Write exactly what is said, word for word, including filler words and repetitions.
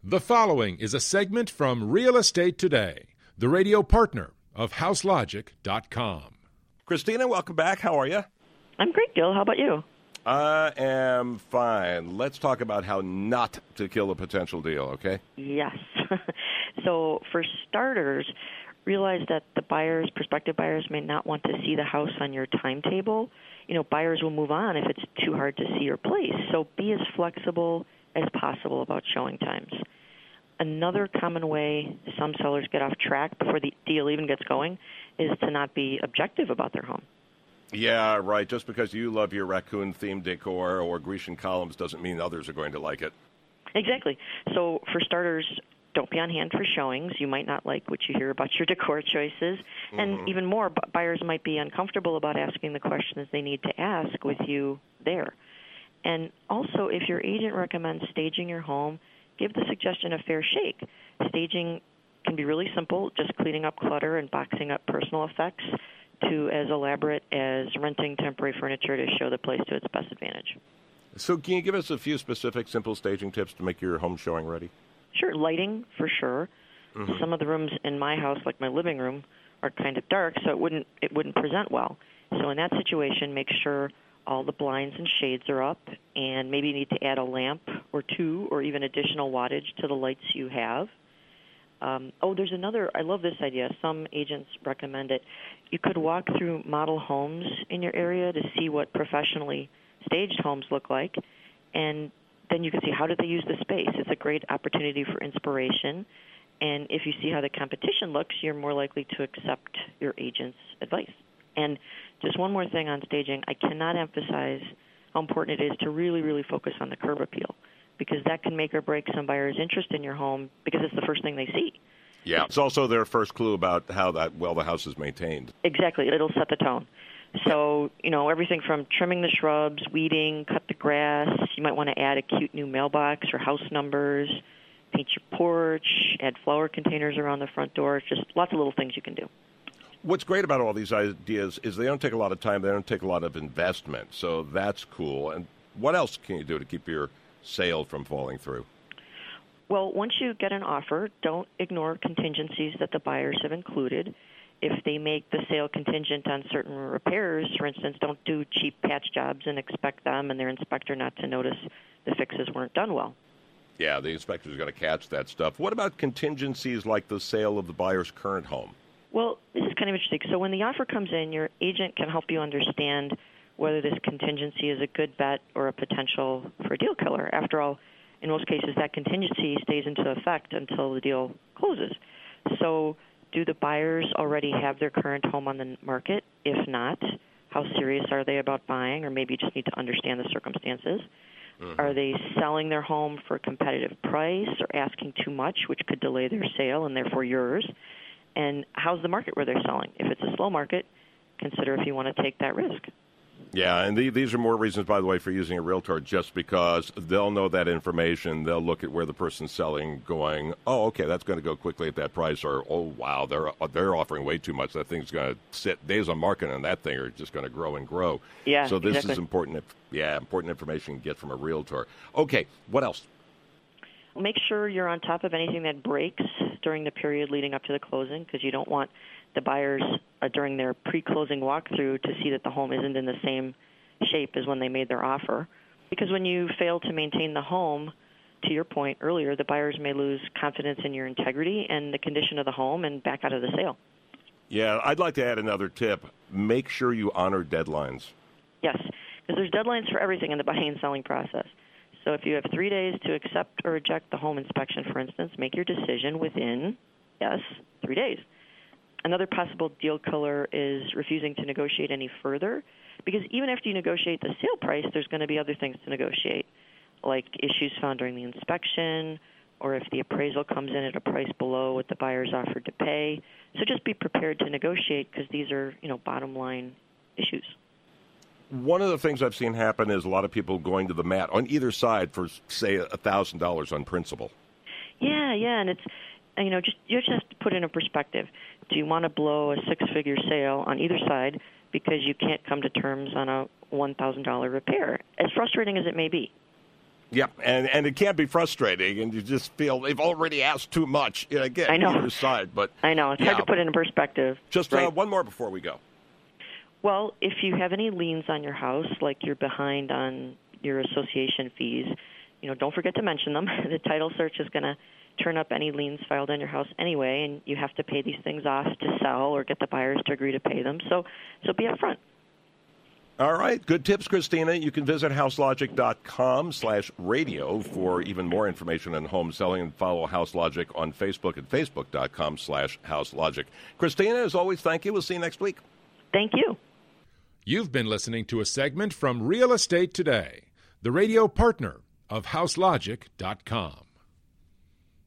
The following is a segment from Real Estate Today, the radio partner of house logic dot com. Christina, welcome back. How are you? I'm great, Gil. How about you? I am fine. Let's talk about how not to kill a potential deal, okay? Yes. So for starters, realize that the buyers, prospective buyers, may not want to see the house on your timetable. You know, buyers will move on if it's too hard to see your place. So be as flexible as possible about showing times. Another common way some sellers get off track before the deal even gets going is to not be objective about their home. Yeah, right. Just because you love your raccoon-themed decor or Grecian columns doesn't mean others are going to like it. Exactly. So for starters, don't be on hand for showings. You might not like what you hear about your decor choices. Mm-hmm. And even more, buyers might be uncomfortable about asking the questions they need to ask with you there. And also, if your agent recommends staging your home, give the suggestion a fair shake. Staging can be really simple, just cleaning up clutter and boxing up personal effects, to as elaborate as renting temporary furniture to show the place to its best advantage. So can you give us a few specific, simple staging tips to make your home showing ready? Sure. Lighting, for sure. Mm-hmm. Some of the rooms in my house, like my living room, are kind of dark, so it wouldn't it wouldn't present well. So in that situation, make sure all the blinds and shades are up, and maybe you need to add a lamp or two or even additional wattage to the lights you have. Um, oh, there's another, I love this idea. Some agents recommend it. You could walk through model homes in your area to see what professionally staged homes look like, and then you can see how did they use the space. It's a great opportunity for inspiration, and if you see how the competition looks, you're more likely to accept your agent's advice. And just one more thing on staging, I cannot emphasize how important it is to really, really focus on the curb appeal, because that can make or break some buyers' interest in your home because it's the first thing they see. Yeah, it's also their first clue about how that well the house is maintained. Exactly. It'll set the tone. So, you know, everything from trimming the shrubs, weeding, cut the grass. You might want to add a cute new mailbox or house numbers, paint your porch, add flower containers around the front door. Just lots of little things you can do. What's great about all these ideas is they don't take a lot of time. They don't take a lot of investment. So that's cool. And what else can you do to keep your sale from falling through? Well, once you get an offer, don't ignore contingencies that the buyers have included. If they make the sale contingent on certain repairs, for instance, don't do cheap patch jobs and expect them and their inspector not to notice the fixes weren't done well. Yeah, the inspector's got to catch that stuff. What about contingencies like the sale of the buyer's current home? Well, this is kind of interesting. So when the offer comes in, your agent can help you understand whether this contingency is a good bet or a potential for a deal killer. After all, in most cases, that contingency stays into effect until the deal closes. So do the buyers already have their current home on the market? If not, how serious are they about buying? Or maybe you just need to understand the circumstances. Mm-hmm. Are they selling their home for a competitive price or asking too much, which could delay their sale and therefore yours? And how's the market where they're selling? If it's a slow market, consider if you want to take that risk. Yeah, and the, these are more reasons, by the way, for using a realtor, just because they'll know that information. They'll look at where the person's selling going, oh, okay, that's going to go quickly at that price, or, oh, wow, they're they're offering way too much. That thing's going to sit days on market, and that thing are just going to grow and grow. Yeah, So this exactly. is important, yeah, important information to get from a realtor. Okay, what else? Make sure you're on top of anything that breaks during the period leading up to the closing, because you don't want the buyers uh, during their pre-closing walkthrough to see that the home isn't in the same shape as when they made their offer. Because when you fail to maintain the home, to your point earlier, the buyers may lose confidence in your integrity and the condition of the home and back out of the sale. Yeah, I'd like to add another tip. Make sure you honor deadlines. Yes, because there's deadlines for everything in the buying and selling process. So if you have three days to accept or reject the home inspection, for instance, make your decision within, yes, three days. Another possible deal killer is refusing to negotiate any further, because even after you negotiate the sale price, there's going to be other things to negotiate, like issues found during the inspection, or if the appraisal comes in at a price below what the buyer's offered to pay. So just be prepared to negotiate, because these are, you know, bottom line issues. One of the things I've seen happen is a lot of people going to the mat on either side for, say, one thousand dollars on principal. Yeah, yeah, and it's, you know, just you just have to put it in perspective. Do you want to blow a six-figure sale on either side because you can't come to terms on a one thousand dollars repair, as frustrating as it may be? Yep, and, and it can be frustrating, and you just feel they've already asked too much. You know, again, I know. either side, but I know. It's yeah. hard to put it in perspective. Just right? uh, one more before we go. Well, if you have any liens on your house, like you're behind on your association fees, you know, don't forget to mention them. The title search is going to turn up any liens filed on your house anyway, and you have to pay these things off to sell or get the buyers to agree to pay them. So, so be upfront. All right. Good tips, Christina. You can visit houselogic.com slash radio for even more information on home selling, and follow House Logic on Facebook at facebook.com slash houselogic. Christina, as always, thank you. We'll see you next week. Thank you. You've been listening to a segment from Real Estate Today, the radio partner of house logic dot com.